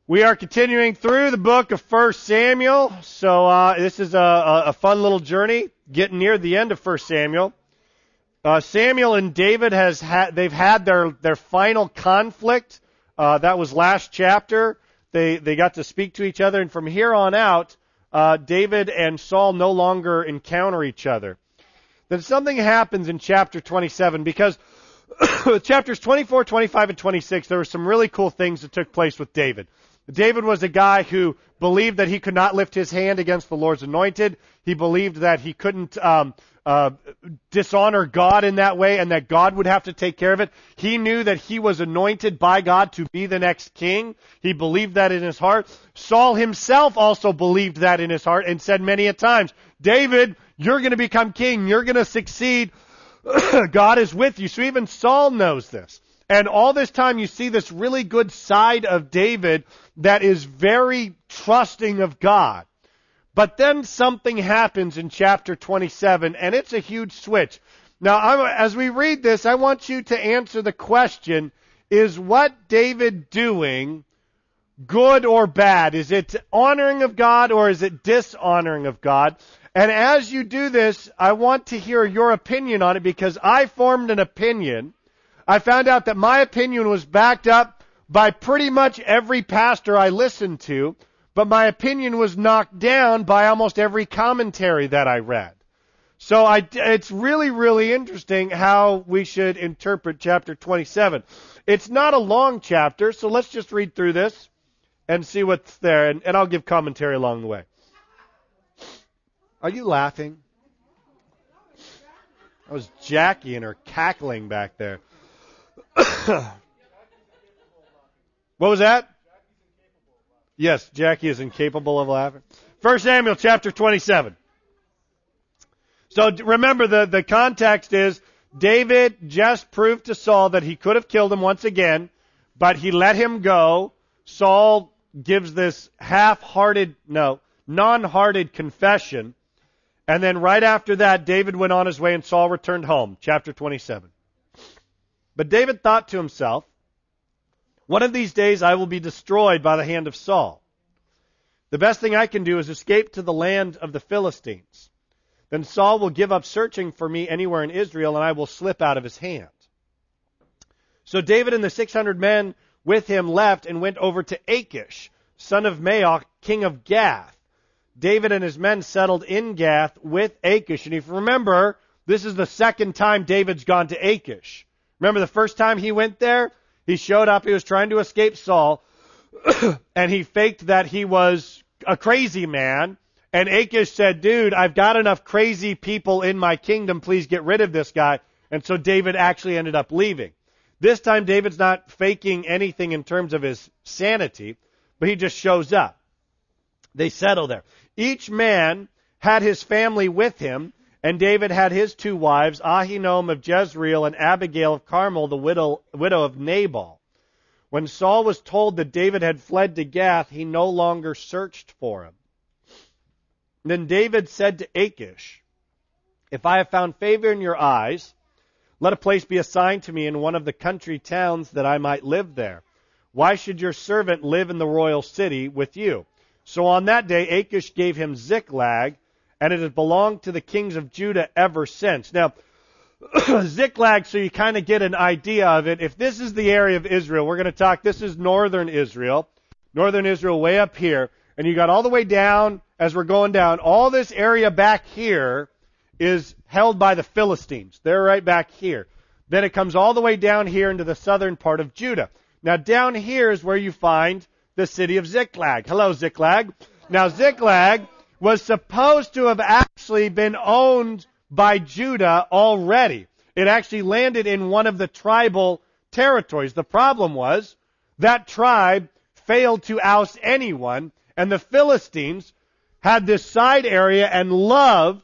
We are continuing through the book of 1 Samuel, so this is a fun little journey, getting near the end of 1 Samuel. Samuel and David they've had their final conflict. That was last chapter. They got to speak to each other, and from here on out, David and Saul no longer encounter each other. Then something happens in chapter 27, because chapters 24, 25, and 26, there were some really cool things that took place with David. David was a guy who believed that he could not lift his hand against the Lord's anointed. He believed that he couldn't dishonor God in that way, and that God would have to take care of it. He knew that he was anointed by God to be the next king. He believed that in his heart. Saul himself also believed that in his heart and said many a times, David, you're going to become king. You're going to succeed. God is with you. So even Saul knows this. And all this time you see this really good side of David that is very trusting of God. But then something happens in chapter 27, and it's a huge switch. Now, as we read this, I want you to answer the question, is what David doing good or bad? Is it honoring of God or is it dishonoring of God? And as you do this, I want to hear your opinion on it, because I formed an opinion. I found out that my opinion was backed up by pretty much every pastor I listened to, but my opinion was knocked down by almost every commentary that I read. So it's really, really interesting how we should interpret chapter 27. It's not a long chapter, so let's just read through this and see what's there, and I'll give commentary along the way. Are you laughing? That was Jackie and her cackling back there. What was that? Yes, Jackie is incapable of laughing. 1 Samuel chapter 27. So remember, the context is David just proved to Saul that he could have killed him once again, but he let him go. Saul gives this non-hearted confession. And then right after that, David went on his way and Saul returned home. Chapter 27. But David thought to himself, one of these days I will be destroyed by the hand of Saul. The best thing I can do is escape to the land of the Philistines. Then Saul will give up searching for me anywhere in Israel, and I will slip out of his hand. So David and the 600 men with him left and went over to Achish, son of Maoch, king of Gath. David and his men settled in Gath with Achish. And if you remember, this is the second time David's gone to Achish. Remember the first time he went there? He showed up, he was trying to escape Saul, and he faked that he was a crazy man. And Achish said, dude, I've got enough crazy people in my kingdom, please get rid of this guy. And so David actually ended up leaving. This time David's not faking anything in terms of his sanity, but he just shows up. They settle there. Each man had his family with him, and David had his two wives, Ahinoam of Jezreel and Abigail of Carmel, the widow of Nabal. When Saul was told that David had fled to Gath, he no longer searched for him. Then David said to Achish, if I have found favor in your eyes, let a place be assigned to me in one of the country towns that I might live there. Why should your servant live in the royal city with you? So on that day Achish gave him Ziklag, and it has belonged to the kings of Judah ever since. Now, Ziklag, so you kind of get an idea of it. If this is the area of Israel, we're going to talk, this is northern Israel way up here. And you got all the way down, as we're going down, all this area back here is held by the Philistines. They're right back here. Then it comes all the way down here into the southern part of Judah. Now down here is where you find the city of Ziklag. Hello, Ziklag. Now Ziklag was supposed to have actually been owned by Judah already. It actually landed in one of the tribal territories. The problem was that tribe failed to oust anyone, and the Philistines had this side area and loved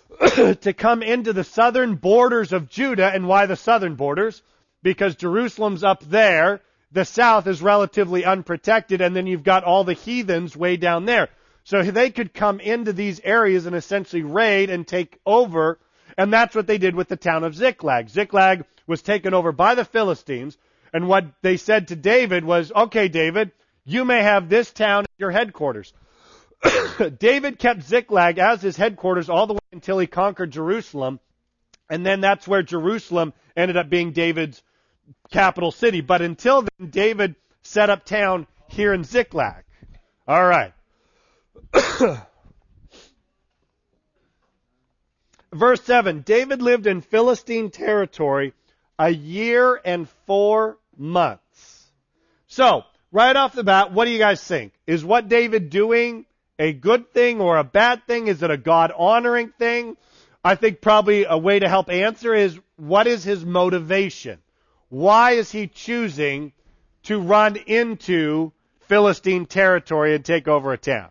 to come into the southern borders of Judah. And why the southern borders? Because Jerusalem's up there, the south is relatively unprotected, and then you've got all the heathens way down there. So they could come into these areas and essentially raid and take over, and that's what they did with the town of Ziklag. Ziklag was taken over by the Philistines, and what they said to David was, okay, David, you may have this town as your headquarters. David kept Ziklag as his headquarters all the way until he conquered Jerusalem, and then that's where Jerusalem ended up being David's capital city. But until then, David set up town here in Ziklag. All right. Verse 7, David lived in Philistine territory a year and 4 months. So, right off the bat, what do you guys think? Is what David doing a good thing or a bad thing? Is it a God-honoring thing? I think probably a way to help answer is, what is his motivation? Why is he choosing to run into Philistine territory and take over a town?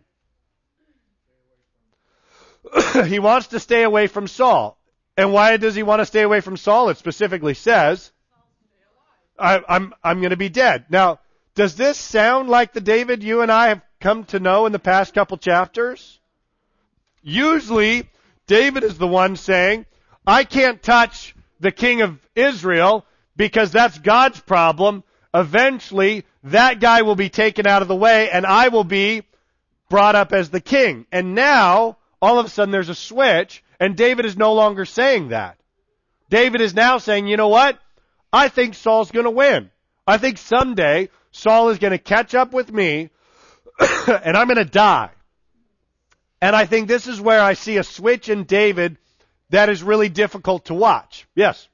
He wants to stay away from Saul. And why does he want to stay away from Saul? It specifically says, I'm going to be dead. Now, does this sound like the David you and I have come to know in the past couple chapters? Usually, David is the one saying, I can't touch the king of Israel because that's God's problem. Eventually, that guy will be taken out of the way and I will be brought up as the king. And now, all of a sudden, there's a switch, and David is no longer saying that. David is now saying, you know what? I think Saul's going to win. I think someday Saul is going to catch up with me, and I'm going to die. And I think this is where I see a switch in David that is really difficult to watch. Yes?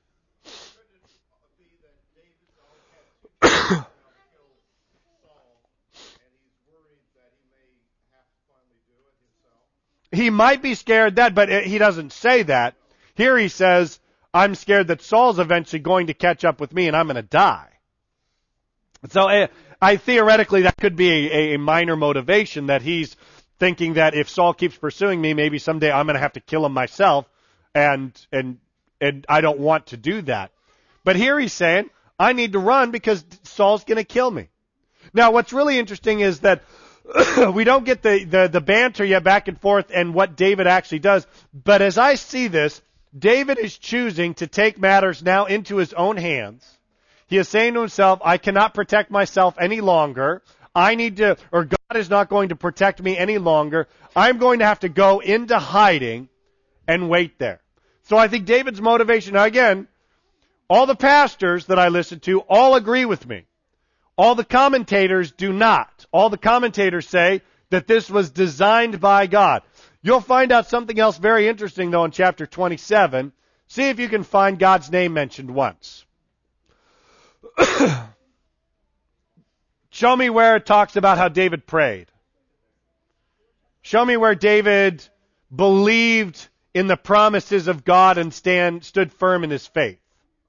He might be scared that, but he doesn't say that. Here he says, I'm scared that Saul's eventually going to catch up with me and I'm going to die. So I theoretically that could be a minor motivation, that he's thinking that if Saul keeps pursuing me, maybe someday I'm going to have to kill him myself, and I don't want to do that. But here he's saying, I need to run because Saul's going to kill me. Now what's really interesting is that we don't get the banter yet back and forth and what David actually does. But as I see this, David is choosing to take matters now into his own hands. He is saying to himself, I cannot protect myself any longer. God is not going to protect me any longer. I'm going to have to go into hiding and wait there. So I think David's motivation, now again, all the pastors that I listen to all agree with me. All the commentators do not. All the commentators say that this was designed by God. You'll find out something else very interesting, though, in chapter 27. See if you can find God's name mentioned once. Show me where it talks about how David prayed. Show me where David believed in the promises of God and stood firm in his faith.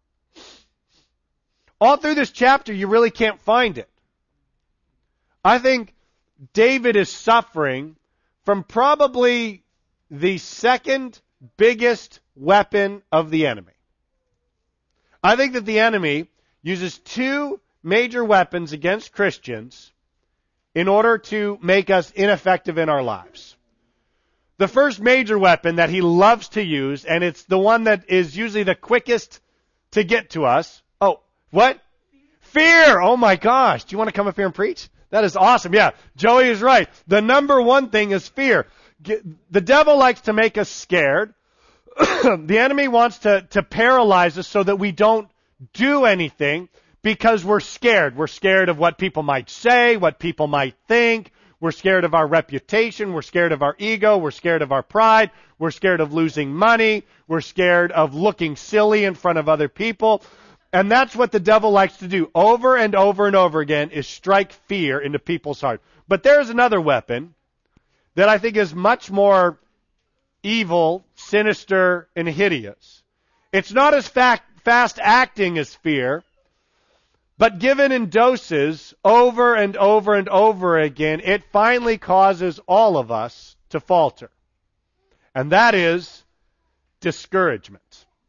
All through this chapter, you really can't find it. I think David is suffering from probably the second biggest weapon of the enemy. I think that the enemy uses two major weapons against Christians in order to make us ineffective in our lives. The first major weapon that he loves to use, and it's the one that is usually the quickest to get to us. Oh, what? Fear! Oh my gosh. Do you want to come up here and preach? That is awesome. Yeah, Joey is right. The number one thing is fear. The devil likes to make us scared. The enemy wants to paralyze us so that we don't do anything because we're scared. We're scared of what people might say, what people might think. We're scared of our reputation. We're scared of our ego. We're scared of our pride. We're scared of losing money. We're scared of looking silly in front of other people. And that's what the devil likes to do over and over and over again, is strike fear into people's heart. But there's another weapon that I think is much more evil, sinister, and hideous. It's not as fast acting as fear, but given in doses over and over and over again, it finally causes all of us to falter. And that is discouragement.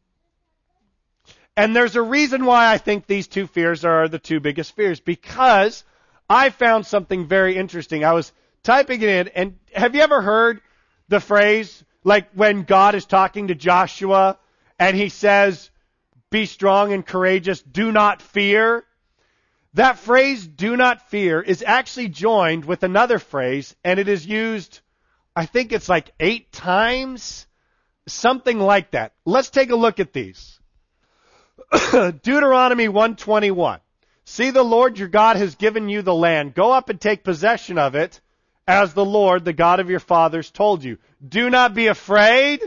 And there's a reason why I think these two fears are the two biggest fears, because I found something very interesting. I was typing it in, and have you ever heard the phrase, like when God is talking to Joshua, and he says, be strong and courageous, do not fear? that phrase, do not fear, is actually joined with another phrase, and it is used, I think it's like 8 times, something like that. Let's take a look at these. Deuteronomy 1:21. See, the Lord your God has given you the land. Go up and take possession of it, as the Lord, the God of your fathers, told you. Do not be afraid.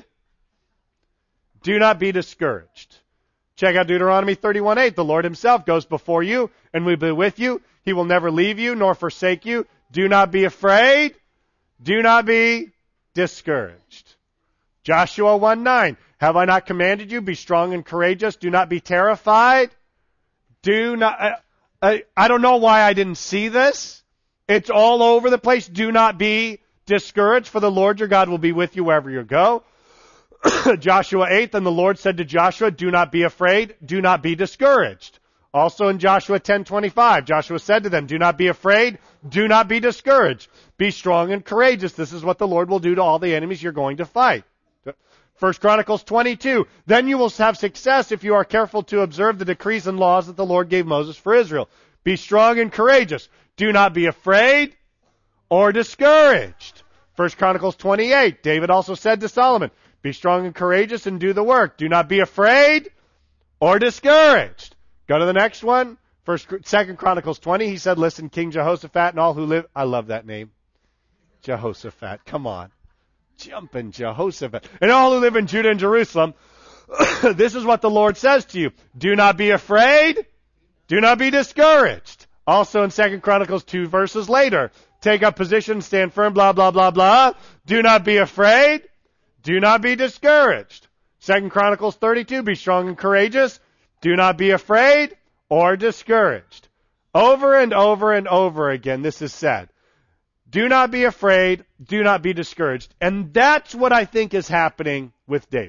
Do not be discouraged. Check out Deuteronomy 31:8. The Lord himself goes before you and will be with you. He will never leave you nor forsake you. Do not be afraid. Do not be discouraged. Joshua 1:9. Have I not commanded you? Be strong and courageous. Do not be terrified. Do not. I don't know why I didn't see this. It's all over the place. Do not be discouraged, for the Lord your God will be with you wherever you go. Joshua 8, and the Lord said to Joshua, do not be afraid, do not be discouraged. Also in Joshua 10:25, Joshua said to them, do not be afraid, do not be discouraged. Be strong and courageous. This is what the Lord will do to all the enemies you're going to fight. 1 Chronicles 22, then you will have success if you are careful to observe the decrees and laws that the Lord gave Moses for Israel. Be strong and courageous. Do not be afraid or discouraged. 1 Chronicles 28, David also said to Solomon, be strong and courageous and do the work. Do not be afraid or discouraged. Go to the next one. 2 Chronicles 20, he said, listen, King Jehoshaphat and all who live, I love that name. Jehoshaphat, come on. Jumping Jehoshaphat. And all who live in Judah and Jerusalem, this is what the Lord says to you. Do not be afraid. Do not be discouraged. Also in 2 Chronicles 2 verses later, take up position, stand firm, blah, blah, blah, blah. Do not be afraid. Do not be discouraged. 2 Chronicles 32, be strong and courageous. Do not be afraid or discouraged. Over and over and over again, this is said. Do not be afraid. Do not be discouraged. And that's what I think is happening with David.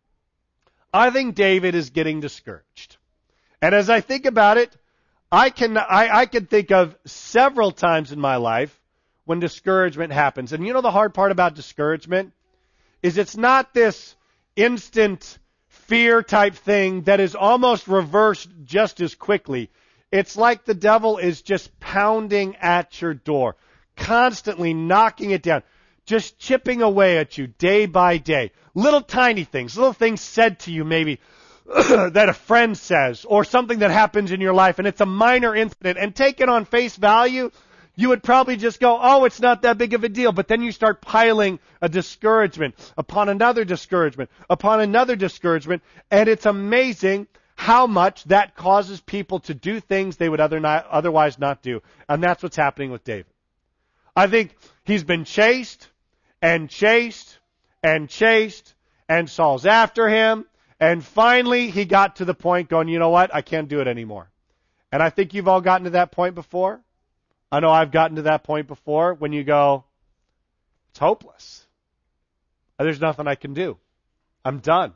I think David is getting discouraged. And as I think about it, I can think of several times in my life when discouragement happens. And you know the hard part about discouragement is it's not this instant fear type thing that is almost reversed just as quickly. It's like the devil is just pounding at your door, constantly knocking it down, just chipping away at you day by day. Little tiny things, little things said to you maybe that a friend says, or something that happens in your life, and it's a minor incident, and taken on face value, you would probably just go, oh, it's not that big of a deal. But then you start piling a discouragement upon another discouragement, upon another discouragement, and it's amazing how much that causes people to do things they would otherwise not do. And that's what's happening with David. I think he's been chased, and chased, and chased, and Saul's after him, and finally he got to the point going, you know what, I can't do it anymore. And I think you've all gotten to that point before. I know I've gotten to that point before when you go, it's hopeless. There's nothing I can do. I'm done.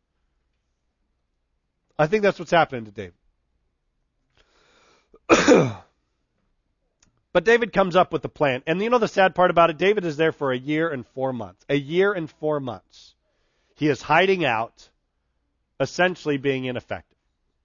I think that's what's happening to David. But David comes up with a plan. And you know the sad part about it? David is there for 1 year and 4 months. 1 year and 4 months. He is hiding out, essentially being ineffective.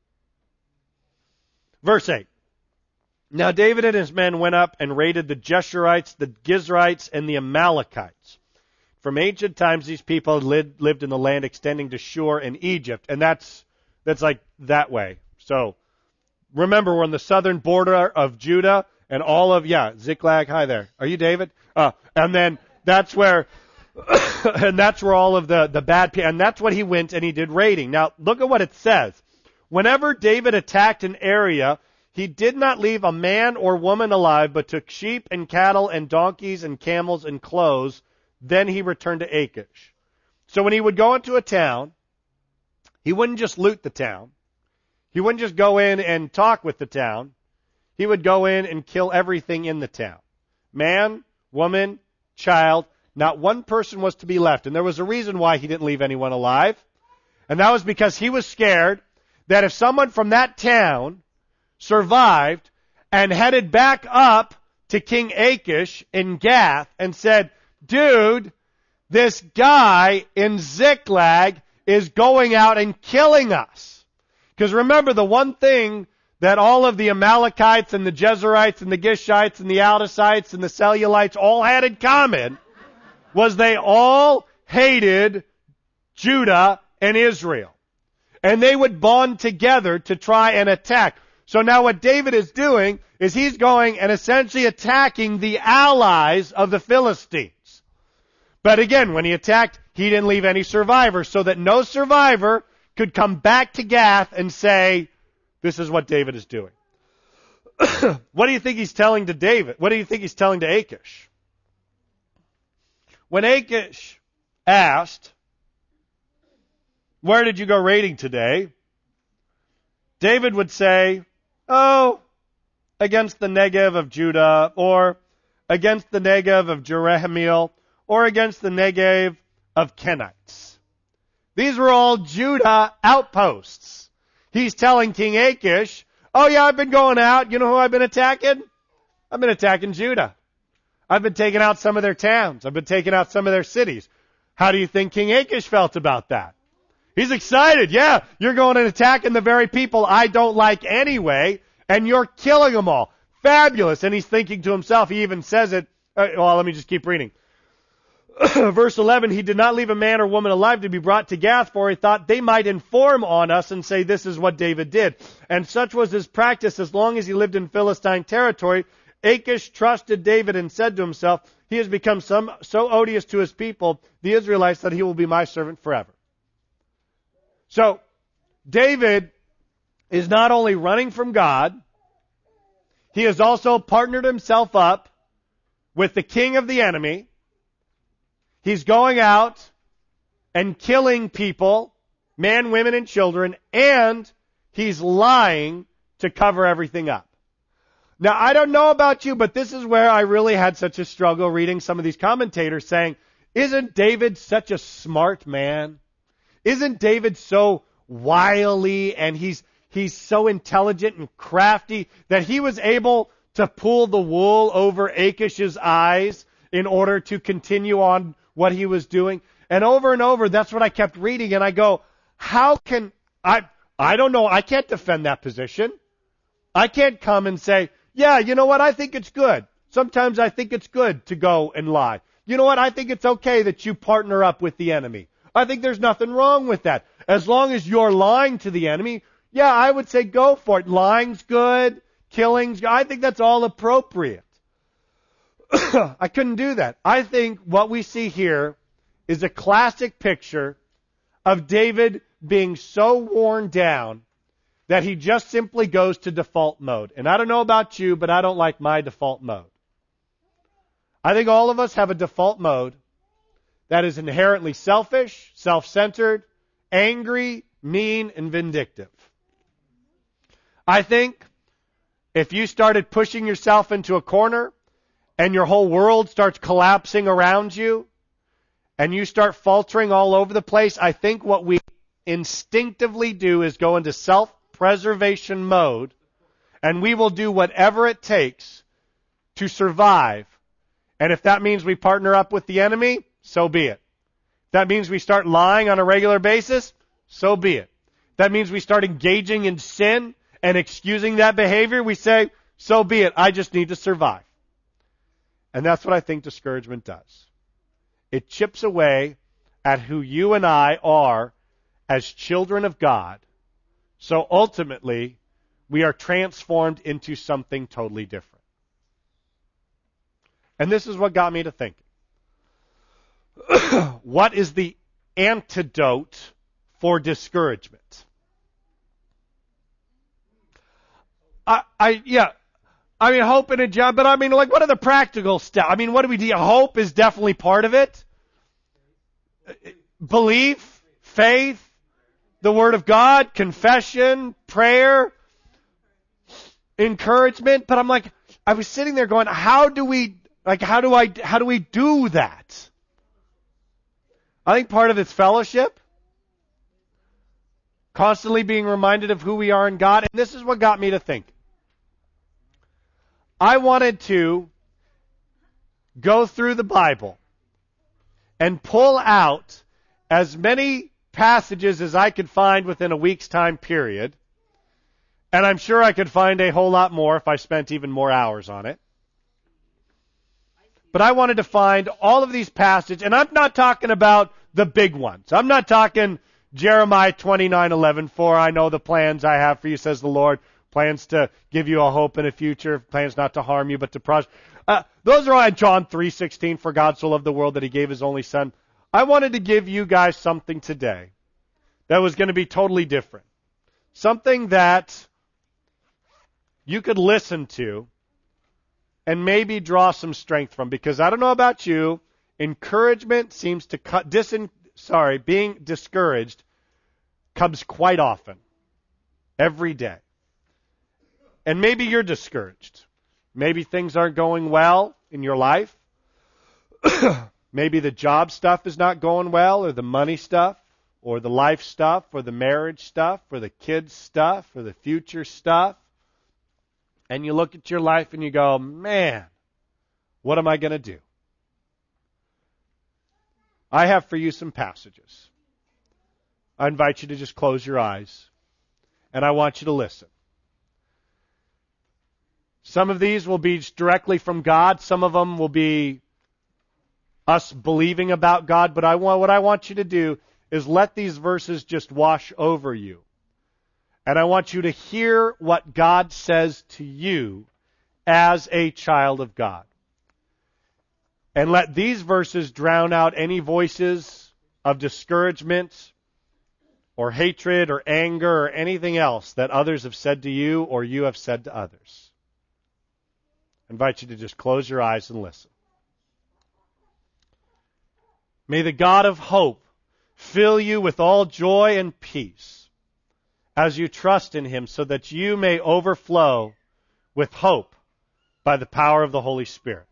Verse 8. Now David and his men went up and raided the Jeshurites, the Gizrites, and the Amalekites. From ancient times, these people lived in the land extending to Shur in Egypt. And that's like that way. So remember, we're on the southern border of Judah. And all of, Ziklag, hi there. Are you David? And then that's where, and that's where all of the bad people, and that's what he went and he did raiding. Now, look at what it says. Whenever David attacked an area, he did not leave a man or woman alive, but took sheep and cattle and donkeys and camels and clothes. Then he returned to Achish. So when he would go into a town, he wouldn't just loot the town. He wouldn't just go in and talk with the town. He would go in and kill everything in the town. Man, woman, child, not one person was to be left. And there was a reason why he didn't leave anyone alive. And that was because he was scared that if someone from that town survived and headed back up to King Achish in Gath and said, dude, this guy in Ziklag is going out and killing us. Because remember, the one thing that all of the Amalekites and the Jezerites and the Gishites and the Aldicites and the Cellulites all had in common was they all hated Judah and Israel. And they would bond together to try and attack. So now what David is doing is he's going and essentially attacking the allies of the Philistines. But again, when he attacked, he didn't leave any survivors, so that no survivor could come back to Gath and say, this is what David is doing. What do you think he's telling to David? What do you think he's telling to Achish? When Achish asked, where did you go raiding today? David would say, oh, against the Negev of Judah, or against the Negev of Jerahmeel, or against the Negev of Kenites. These were all Judah outposts. He's telling King Achish, oh yeah, I've been going out. You know who I've been attacking? I've been attacking Judah. I've been taking out some of their towns. I've been taking out some of their cities. How do you think King Achish felt about that? He's excited. Yeah, you're going and attacking the very people I don't like anyway, and you're killing them all. Fabulous. And he's thinking to himself, he even says it, well, let me just keep reading. Verse 11, he did not leave a man or woman alive to be brought to Gath, for he thought they might inform on us and say this is what David did. And such was his practice as long as he lived in Philistine territory. Achish trusted David and said to himself, he has become so odious to his people, the Israelites, that he will be my servant forever. So, David is not only running from God, he has also partnered himself up with the king of the enemy. He's going out and killing people, men, women, and children, and he's lying to cover everything up. Now, I don't know about you, but this is where I really had such a struggle reading some of these commentators saying, isn't David such a smart man? Isn't David so wily and he's so intelligent and crafty that he was able to pull the wool over Achish's eyes in order to continue on what he was doing? And over, that's what I kept reading, and I go, how can, I don't know, I can't defend that position. I can't come and say, yeah, you know what, I think it's good. Sometimes I think it's good to go and lie. You know what, I think it's okay that you partner up with the enemy. I think there's nothing wrong with that. As long as you're lying to the enemy, yeah, I would say go for it. Lying's good, killing's good. I think that's all appropriate. I couldn't do that. I think what we see here is a classic picture of David being so worn down that he just simply goes to default mode. And I don't know about you, but I don't like my default mode. I think all of us have a default mode that is inherently selfish, self-centered, angry, mean, and vindictive. I think if you started pushing yourself into a corner and your whole world starts collapsing around you and you start faltering all over the place, I think what we instinctively do is go into self-preservation mode, and we will do whatever it takes to survive. And if that means we partner up with the enemy, so be it. If that means we start lying on a regular basis, so be it. If that means we start engaging in sin and excusing that behavior, we say, so be it. I just need to survive. And that's what I think discouragement does. It chips away at who you and I are as children of God. So ultimately, we are transformed into something totally different. And this is what got me to thinking. What is the antidote for discouragement? Hope in a job, but what are the practical steps? What do we do? Hope is definitely part of it. Belief, faith, the Word of God, confession, prayer, encouragement. But I was sitting there going, how do we do that? I think part of it's fellowship. Constantly being reminded of who we are in God. And this is what got me to think. I wanted to go through the Bible and pull out as many passages as I could find within a week's time period And I'm sure I could find a whole lot more if I spent even more hours on it. But I wanted to find all of these passages, and I'm not talking about the big ones. I'm not talking Jeremiah 29:11, for I know the plans I have for you, says the Lord, plans to give you a hope and a future, plans not to harm you, but to prosper. Those are all in John 3:16, for God so loved the world that he gave his only son. I wanted to give you guys something today that was going to be totally different. Something that you could listen to and maybe draw some strength from. Because I don't know about you, encouragement seems to being discouraged comes quite often, every day. And maybe you're discouraged. Maybe things aren't going well in your life. Maybe the job stuff is not going well, or the money stuff, or the life stuff, or the marriage stuff, or the kids stuff, or the future stuff. And you look at your life and you go, man, what am I going to do? I have for you some passages. I invite you to just close your eyes, and I want you to listen. Some of these will be directly from God. Some of them will be us believing about God. But what I want you to do is let these verses just wash over you. And I want you to hear what God says to you as a child of God. And let these verses drown out any voices of discouragement or hatred or anger or anything else that others have said to you or you have said to others. I invite you to just close your eyes and listen. May the God of hope fill you with all joy and peace as you trust in him, so that you may overflow with hope by the power of the Holy Spirit.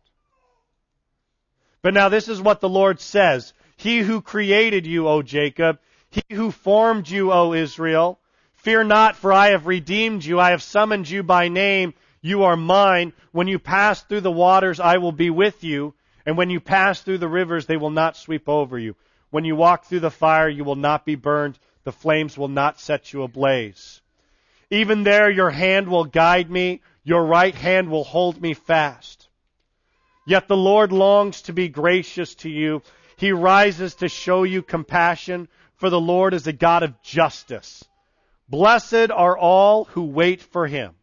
But now this is what the Lord says. He who created you, O Jacob, he who formed you, O Israel, fear not, for I have redeemed you. I have summoned you by name. You are mine. When you pass through the waters, I will be with you. And when you pass through the rivers, they will not sweep over you. When you walk through the fire, you will not be burned. The flames will not set you ablaze. Even there your hand will guide me. Your right hand will hold me fast. Yet the Lord longs to be gracious to you. He rises to show you compassion, for the Lord is a God of justice. Blessed are all who wait for him.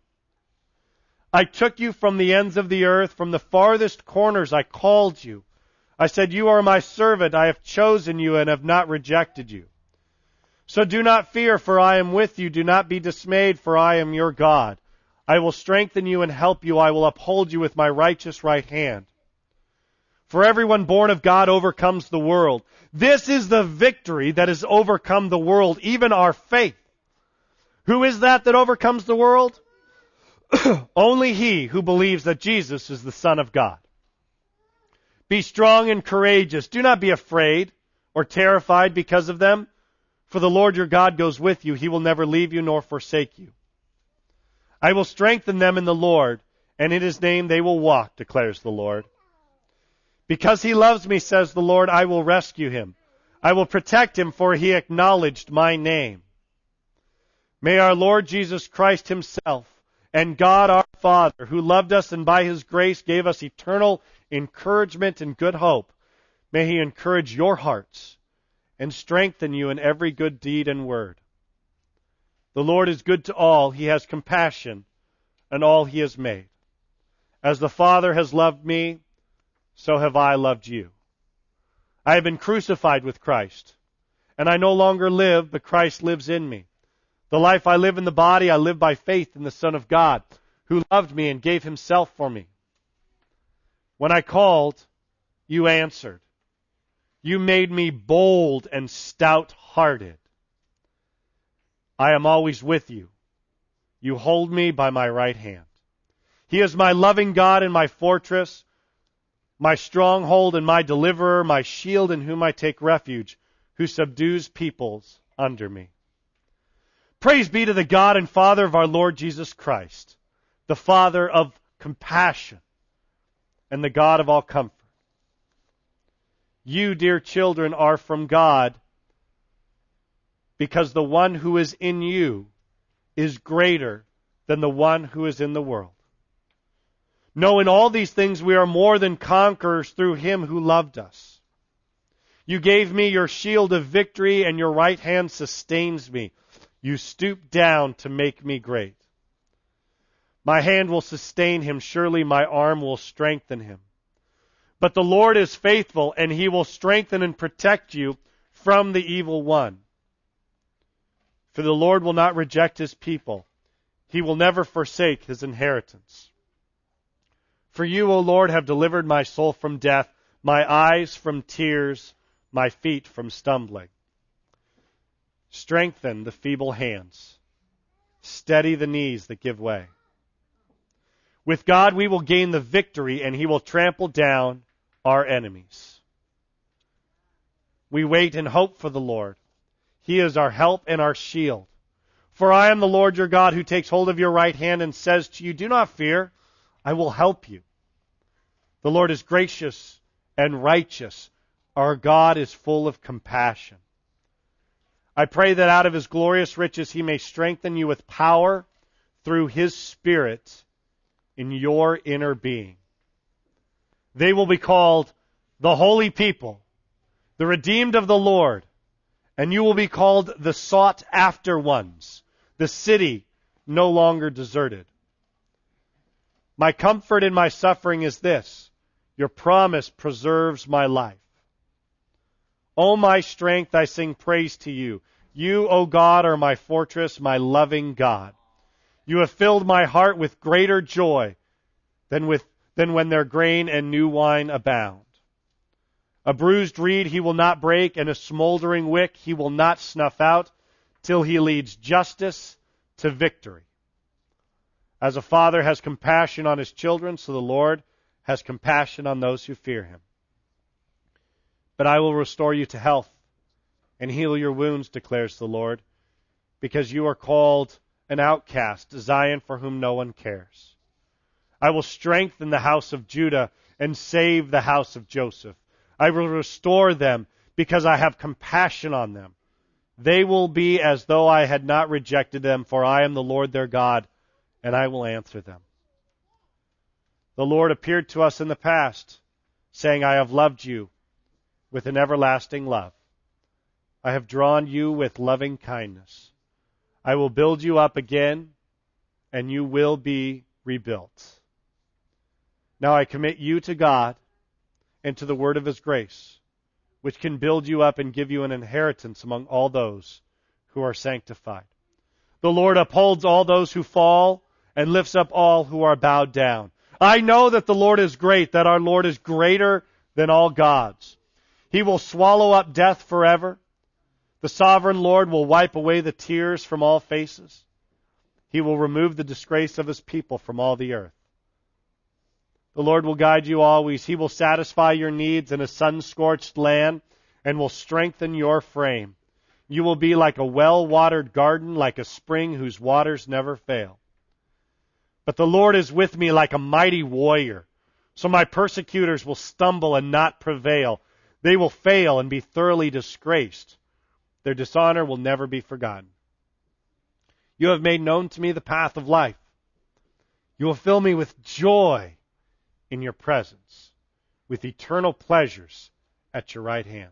I took you from the ends of the earth, from the farthest corners I called you. I said, you are my servant. I have chosen you and have not rejected you. So do not fear, for I am with you. Do not be dismayed, for I am your God. I will strengthen you and help you. I will uphold you with my righteous right hand. For everyone born of God overcomes the world. This is the victory that has overcome the world, even our faith. Who is that overcomes the world? Only he who believes that Jesus is the Son of God. Be strong and courageous. Do not be afraid or terrified because of them. For the Lord your God goes with you. He will never leave you nor forsake you. I will strengthen them in the Lord, and in his name they will walk, declares the Lord. Because he loves me, says the Lord, I will rescue him. I will protect him, for he acknowledged my name. May our Lord Jesus Christ himself and God our Father, who loved us and by his grace gave us eternal encouragement and good hope, may he encourage your hearts and strengthen you in every good deed and word. The Lord is good to all. He has compassion on all he has made. As the Father has loved me, so have I loved you. I have been crucified with Christ, and I no longer live, but Christ lives in me. The life I live in the body, I live by faith in the Son of God, who loved me and gave himself for me. When I called, you answered. You made me bold and stout-hearted. I am always with you. You hold me by my right hand. He is my loving God and my fortress, my stronghold and my deliverer, my shield in whom I take refuge, who subdues peoples under me. Praise be to the God and Father of our Lord Jesus Christ, the Father of compassion and the God of all comfort. You, dear children, are from God, because the one who is in you is greater than the one who is in the world. No, in all these things we are more than conquerors through him who loved us. You gave me your shield of victory, and your right hand sustains me. You stooped down to make me great. My hand will sustain him. Surely my arm will strengthen him. But the Lord is faithful, and he will strengthen and protect you from the evil one. For the Lord will not reject his people. He will never forsake his inheritance. For you, O Lord, have delivered my soul from death, my eyes from tears, my feet from stumbling. Strengthen the feeble hands. Steady the knees that give way. With God we will gain the victory, and he will trample down our enemies. We wait and hope for the Lord. He is our help and our shield. For I am the Lord your God, who takes hold of your right hand and says to you, do not fear, I will help you. The Lord is gracious and righteous. Our God is full of compassion. I pray that out of his glorious riches he may strengthen you with power through his Spirit in your inner being. They will be called the holy people, the redeemed of the Lord, and you will be called the sought after ones, the city no longer deserted. My comfort in my suffering is this: your promise preserves my life. O my strength, I sing praise to you. You, O God, are my fortress, my loving God. You have filled my heart with greater joy than when their grain and new wine abound. A bruised reed he will not break, and a smoldering wick he will not snuff out, till he leads justice to victory. As a father has compassion on his children, so the Lord has compassion on those who fear him. But I will restore you to health and heal your wounds, declares the Lord, because you are called an outcast, Zion for whom no one cares. I will strengthen the house of Judah and save the house of Joseph. I will restore them because I have compassion on them. They will be as though I had not rejected them, for I am the Lord their God, and I will answer them. The Lord appeared to us in the past, saying, I have loved you with an everlasting love. I have drawn you with loving kindness. I will build you up again, and you will be rebuilt. Now I commit you to God and to the word of his grace, which can build you up and give you an inheritance among all those who are sanctified. The Lord upholds all those who fall and lifts up all who are bowed down. I know that the Lord is great, that our Lord is greater than all gods. He will swallow up death forever. The sovereign Lord will wipe away the tears from all faces. He will remove the disgrace of his people from all the earth. The Lord will guide you always. He will satisfy your needs in a sun-scorched land and will strengthen your frame. You will be like a well-watered garden, like a spring whose waters never fail. But the Lord is with me like a mighty warrior. So my persecutors will stumble and not prevail. They will fail and be thoroughly disgraced. Their dishonor will never be forgotten. You have made known to me the path of life. You will fill me with joy in your presence, with eternal pleasures at your right hand.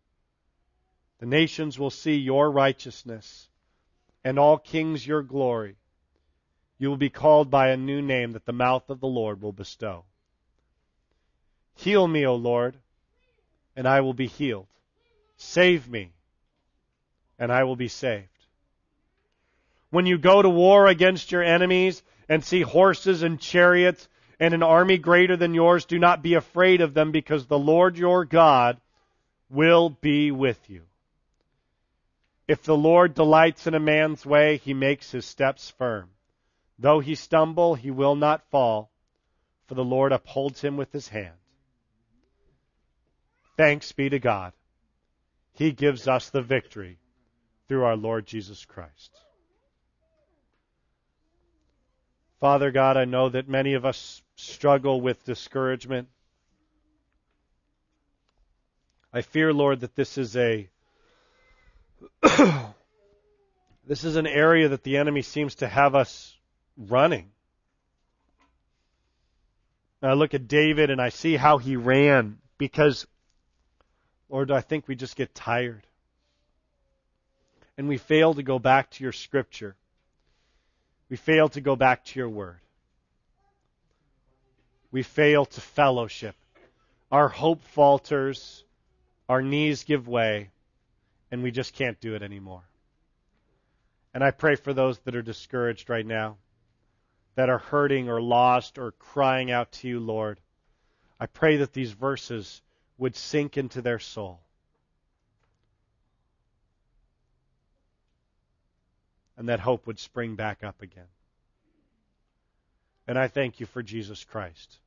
The nations will see your righteousness, and all kings your glory. You will be called by a new name that the mouth of the Lord will bestow. Heal me, O Lord, and I will be healed. Save me, and I will be saved. When you go to war against your enemies and see horses and chariots and an army greater than yours, do not be afraid of them, because the Lord your God will be with you. If the Lord delights in a man's way, he makes his steps firm. Though he stumble, he will not fall, for the Lord upholds him with his hand. Thanks be to God. He gives us the victory through our Lord Jesus Christ. Father God, I know that many of us struggle with discouragement. I fear, Lord, that this is an area that the enemy seems to have us running. I look at David and I see how he ran because, Lord, I think we just get tired. And we fail to go back to your scripture. We fail to go back to your word. We fail to fellowship. Our hope falters, our knees give way, and we just can't do it anymore. And I pray for those that are discouraged right now, that are hurting or lost or crying out to you, Lord. I pray that these verses would sink into their soul. And that hope would spring back up again. And I thank you for Jesus Christ,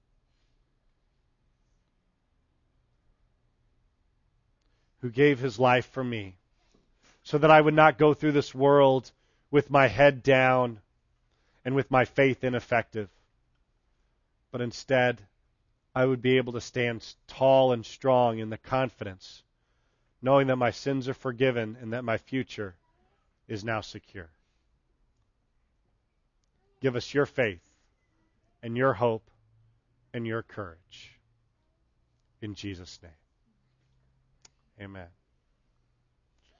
who gave his life for me, so that I would not go through this world with my head down and with my faith ineffective, but instead I would be able to stand tall and strong in the confidence, knowing that my sins are forgiven and that my future is now secure. Give us your faith and your hope and your courage. In Jesus' name, amen.